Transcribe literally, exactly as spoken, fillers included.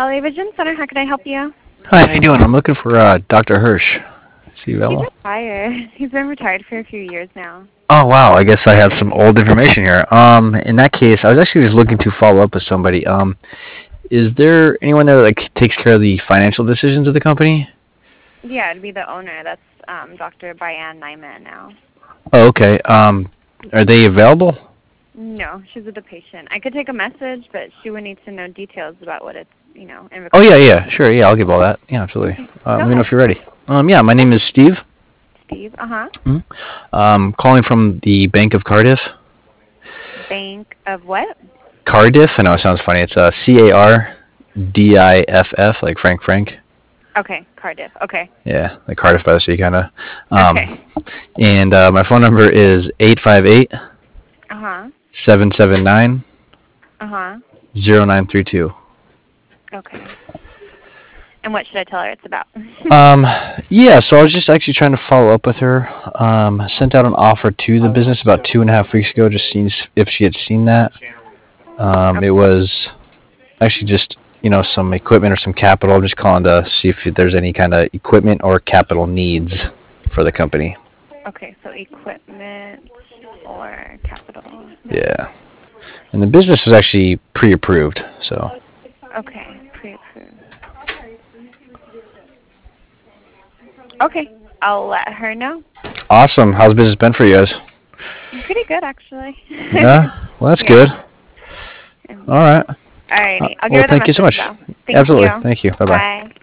L A Vision Center. How can I help you? Hi, how you doing? I'm looking for uh, Doctor Hirsch. Is he He's available? retired. He's been retired for a few years now. Oh wow, I guess I have some old information here. Um, in that case, I was actually just looking to follow up with somebody. Um, is there anyone there that like takes care of the financial decisions of the company? Yeah, it'd be the owner. That's um, Doctor Bayan Nyman now. Oh, okay. Um, are they available? No, she's with the patient. I could take a message, but she would need to know details about what it's, you know, in Oh regards yeah, to. yeah, sure, yeah, I'll give all that. Yeah, absolutely. Okay, Uh, go let me know ahead. if you're ready. Um, yeah, my name is Steve. Steve. Uh-huh. Mhm. Um, calling from the Bank of Cardiff. Bank of what? Cardiff. I know it sounds funny. It's uh, C A R D I F F, like Frank Frank. Okay, Cardiff. Okay. Yeah, like Cardiff by the Sea, kind of. Um, Okay. and uh, my phone number is eight five eight, Uh-huh. seven seven nine, Uh-huh. zero nine three two. Okay. And what should I tell her it's about? Um, yeah, so I was just actually trying to follow up with her. Um, sent out an offer to the business about two and a half weeks ago, just seeing if she had seen that. Um, it Okay. was actually just, you know, some equipment or some capital. I'm just calling to see if there's any kind of equipment or capital needs for the company. Okay, so equipment or capital. Yeah. And the business was actually pre-approved, so. Okay, pre-approved. Okay, I'll let her know. Awesome. How's business been for you guys? Pretty good, actually. Yeah? Well, that's Yeah. good. All right. Uh, Alrighty, I'll give well, her the thank you so message, much. though. Thank Absolutely. you. Thank you. Bye-bye. Bye.